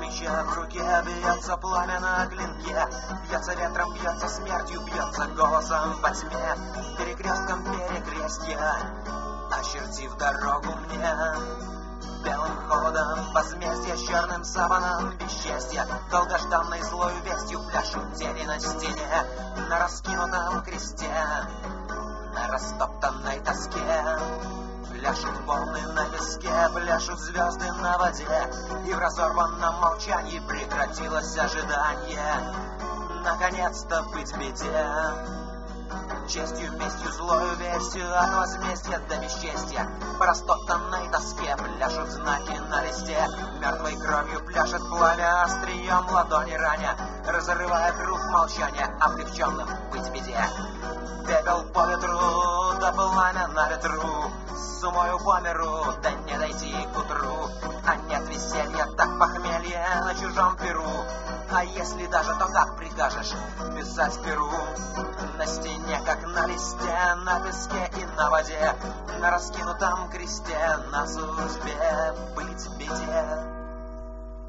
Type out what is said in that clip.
меча в руке, бьется пламя на клинке, бьется ветром, бьется смертью, бьется голосом во тьме, перекрестком перекрестья, очертив дорогу мне. Белым холодом возмездия, черным саваном бесчестья, долгожданной злой вестью пляшут тени на стене, на раскинутом кресте, на растоптанной тоске. Пляшут волны на песке, пляшут звезды на воде, и в разорванном молчании прекратилось ожидание. Наконец-то быть в беде. Честью, местью, злою вестью, от возмездия до бесчестья, по растоптанной тоске пляшут знаки на листе, мертвой кровью пляшет пламя, острием ладони раня, разрывая круг молчания, облегченным быть в беде. Пепел по ветру, да пламя на ветру, с умою по миру, да не дойти к утру. А нет веселья, так похмелье на чужом перу. А если даже, то как прикажешь писать перу? На стене, как на листе, на песке и на воде, на раскинутом кресте, на судьбе быть в беде.